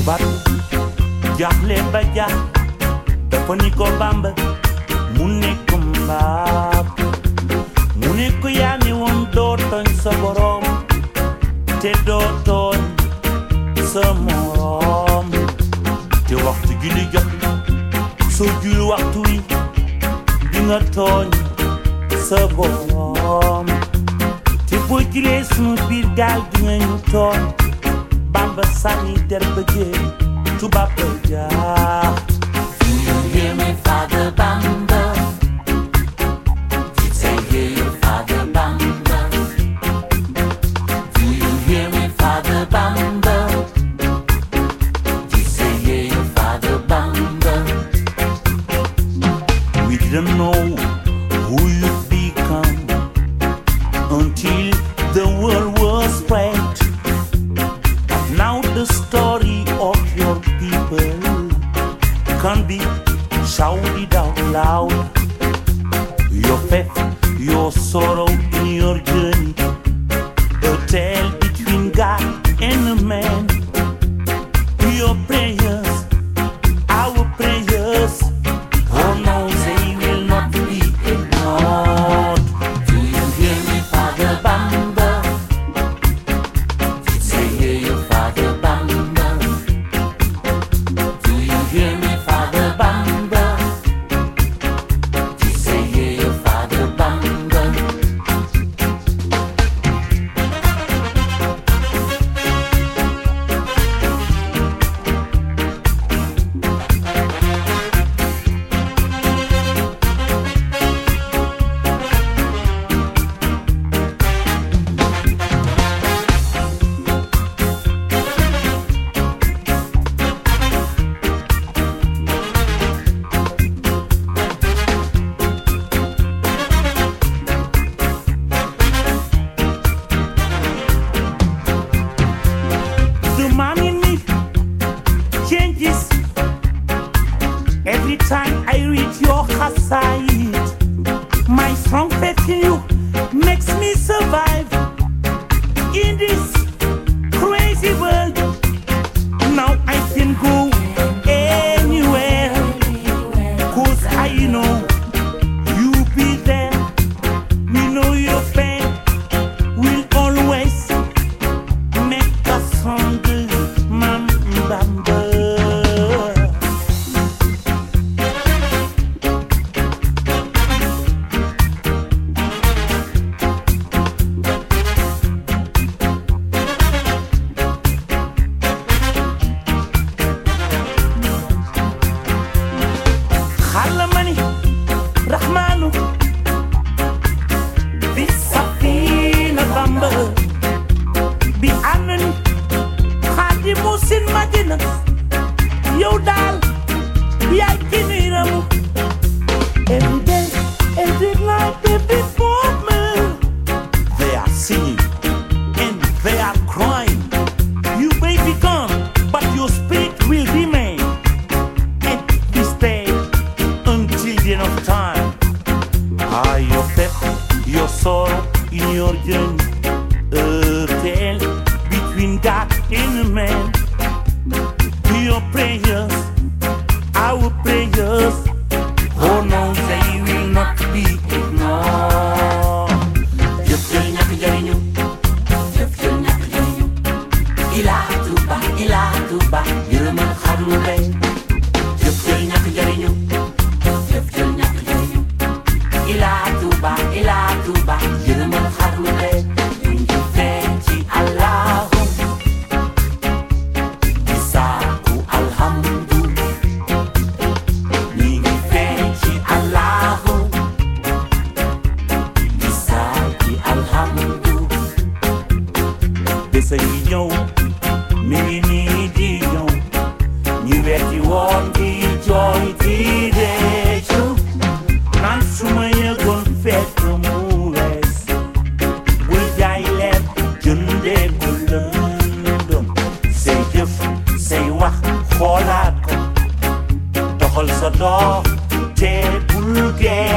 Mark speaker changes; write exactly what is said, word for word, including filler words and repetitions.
Speaker 1: tubaab jaaxle ba jaax dafa ni ko Bamba mu ne ko mbaab mu ne ko yaa ne woon doo tooñ sa borom te doo tooñ sa morom te waxtu julli jot soo jul waxtu wi di nga tooñ sa borom te boo julee sunu biir gaal di nga ñu tooñ Bamba sànni der ba jéem tubaab ba jaax.
Speaker 2: Do you hear me, Father Bamba? Did I hear you, Father Bamba? Do you hear me, Father Bamba? Did I hear you, Father Bamba?
Speaker 1: We didn't know who you'd become until the world was spread. Now the story of your people can be shouted out loud. Your faith, your sorrow in your journey, a tale between God and a man. Your prayers, our prayers, oh no, they will not be ignored.
Speaker 2: Do you hear me, Father Bamba? Did I hear you, Father Bamba? Do you hear me, Father Bamba? Did I hear you, Father Bamba?
Speaker 1: The man in me changes every time I read your Hasid. My strong faith in you makes me survive in this crazy world. Now I can go anywhere, cause I know you be there. We know your pain will always make us stronger, Mam Bamba. Khalamani Rahmanu bi Safina Bamba bi anani Khadimu sin Madina yow daal yaay ki ñuy ramu. Every day, every night, every moment they are singing and they are crying. You may be gone, but your spirit will remain and be stay until the end of time. Ah, your faith, your sorrow in your journey, a tale between God and man. Your prayers, our prayers, oh no, they will not be ignored.
Speaker 2: Jëf jël ñàkk jariñu, jëf jël ñàkk jariñu. Ila Tuba, Ila Tuba, yërëmal xarnu lay. Jëf jël ñàkk jariñu, jëf jël ñàkk jariñu. Ila Tuba, Ila Tuba, yërëmal xarnu lay. Ñu ngi feeñ ci Allahu, di saaku alhamdu. Ñu ngi feeñ ci Allahu, di saaki alhamdu.
Speaker 1: Bés a ngi ñëw mi ngi nii di ñëw ñu wetti woon di jooy di réccu naan su ma yëgoon fekk mu wees bul jaay leer jëndee ko lëndëm say jëf say wax xoolaat ko doxal sa dox te bul gee